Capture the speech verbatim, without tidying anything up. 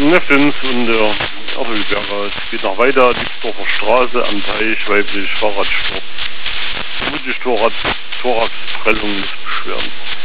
Neffens und der Erfelberger. Es geht noch weiter, Diebsdorfer Straße am Teich, weiblich Fahrradsport. Vermutlich Torrad, Thoraxprellung, Beschwerden.